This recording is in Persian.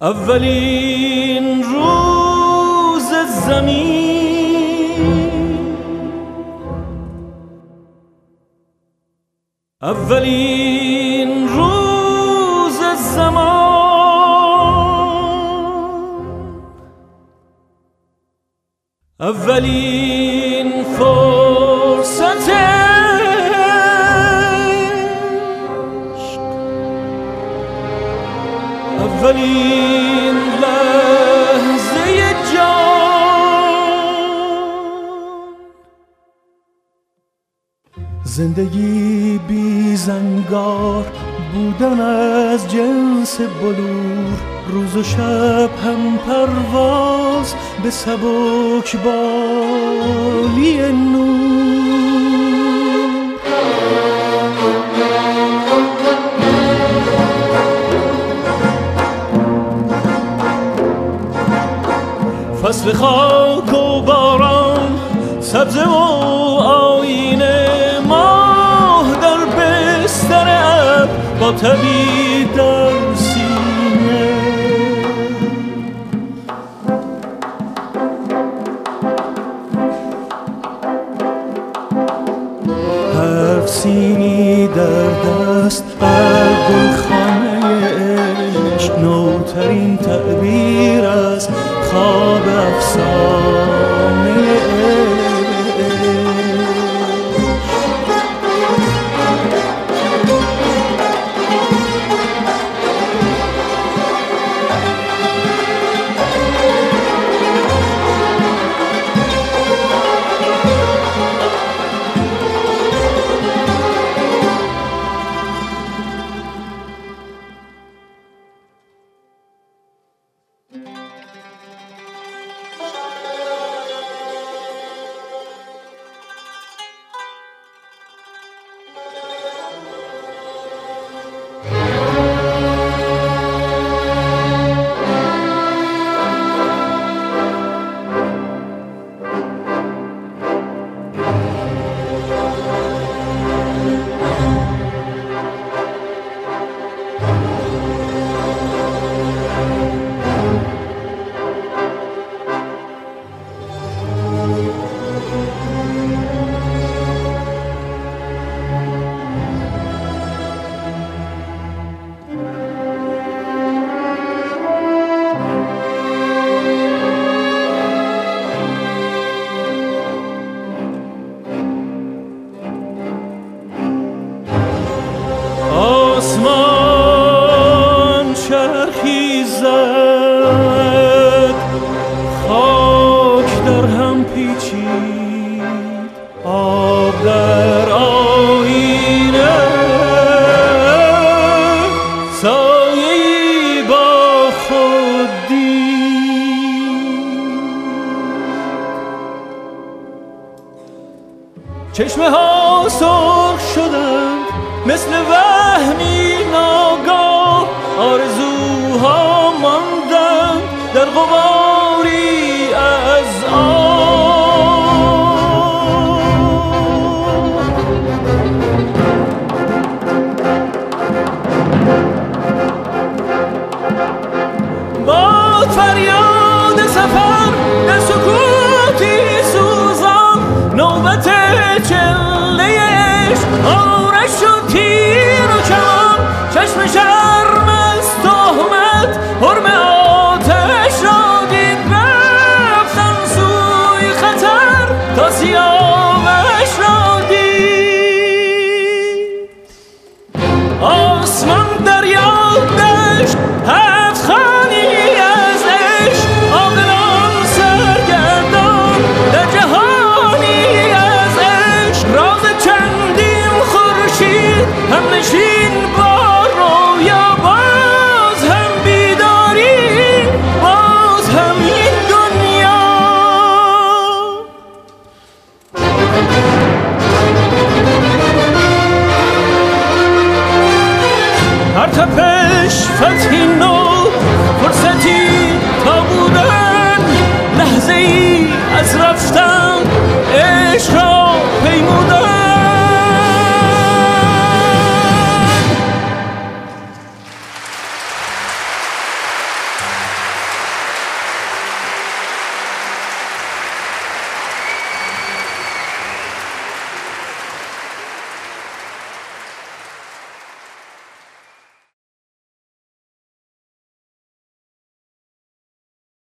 اولین روز زمین، اولین روز زمان، اولین فرصت عشق، اولین لحظه جان. زندگی بی زنگار بودن از جنس بلور، روز و شب هم پرواز به سبک بالی نور. فصل خاک و باران، سبزه و آینه، ماه در بستر ابر با تبی در سینه. هفت سینی در دست بر گلخانه عشق، نوترین تعبیر از خواب افسانه آسمان چرخی زد، خاک در هم پیچید، آب در آینه، سایه‌ای با خود دید. چشمه ها سرخ شدند مثل وهمی ناگاه، آرزوها ماندند در غباری از آب. با فریاد سفر در سکوتی سوزان، نوبت چله عشق، آرش و تیر و کمان، چشم شرم از تهمت، حرم آتش را دید، رفتن سوی خطر تا سیاوش را دید. آسمان دریا دشت، هفت خانی از عشق، عاقلان سرگردان در جهانی از عشق، راز چندین خورشید همنشین با رویا، باز هم بیداری، باز هم این دنیا. هر تپه